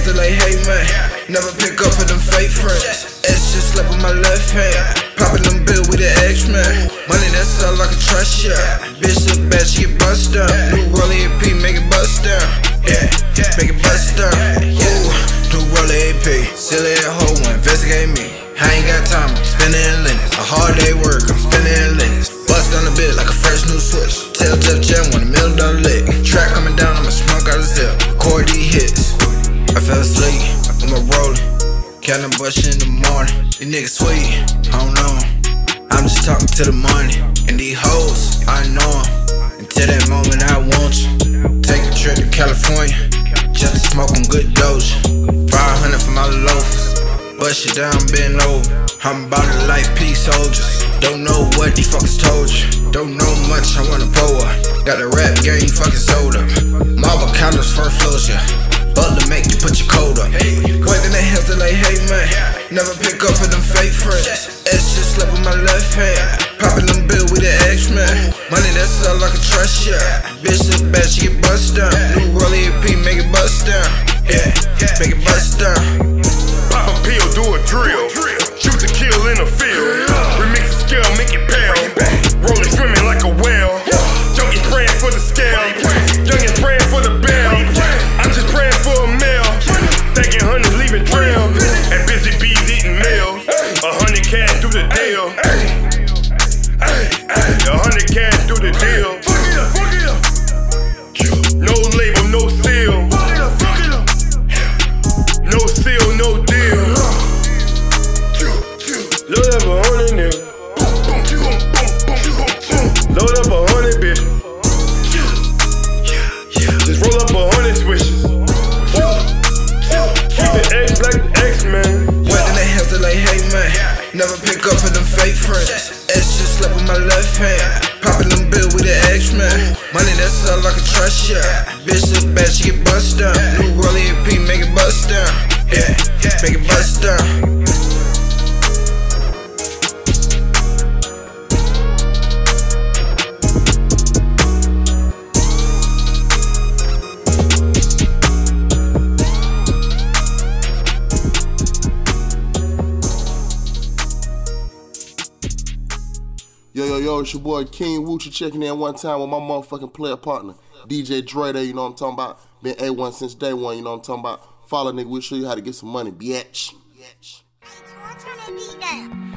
hands that like, hey man, never pick up for them fake friends. S just slept with my left hand, popping them bills with the X-Men. Money that's all I can trust, yeah. Bitch look bad, she get bust down. New Rollie AP, make it bust down. Yeah, make it bust down. Ooh, new Rollie AP, silly a hoe, investigate me. I ain't got time, I'm spending in linens. A hard day work, I'm spending in linens. Bust on the bit like a fresh new switch. Tell Jeff Jam $1 million lick. Track coming down, I'ma smoke out the zip. Record these hits. I fell asleep, I'ma rollin'. Countin' bush in the morning. These niggas sweet, I don't know 'em. I'm just talking to the money. And these hoes, I know 'em. Until that moment I want you. Take a trip to California, just to smoke on good doja. 500 for my loafers. Bust you down, bend over. I'm about it like peace soldiers. Don't know what these fuckers told you. Don't know much, I wanna pour. Got the rap game fucking sold up. Marble counters, first floors, yeah. Butler make you put your coat up. Waving their hands, they like, hey man, never pick up for them fake friends. S just slept with my left hand, popping them bills with the X-Men. Money that's all I can trust, yeah. Bitch look bad, she get bust down. New Rollie AP, make it bust down. Yeah, make it bust down. Pop a pill, do a drill. Shoot to kill in the field. Remix the scale, make it pale. Rolling, swimming like a whale. Junkie praying for the scale. Youngin' praying for the bell. I'm just praying for a meal. Thanking hundreds, leaving trail. And busy bees eating mail. 100 cash through the deal. 100 cash through the deal. No label, no seal. No seal, no deal. Load up 100 nigga. Load up 100 bitch. Just roll up 100 swishes. Keep the X like the X-Men. Waving their hands, they like, hey man, never pick up for them fake friends. S just slept with my left hand, popping them bills with the X-Men. Money that's all I can trust, yeah. Bitch look bad, she get bust down. New Rollie AP, make it bust down. Yeah, make it bust down. Yo, it's your boy King Woochie checking in one time with my motherfucking player partner, DJ Dre there, you know what I'm talking about? Been A1 since day one, you know what I'm talking about? Follow nigga, we'll show you how to get some money, bitch. Turn that beat down.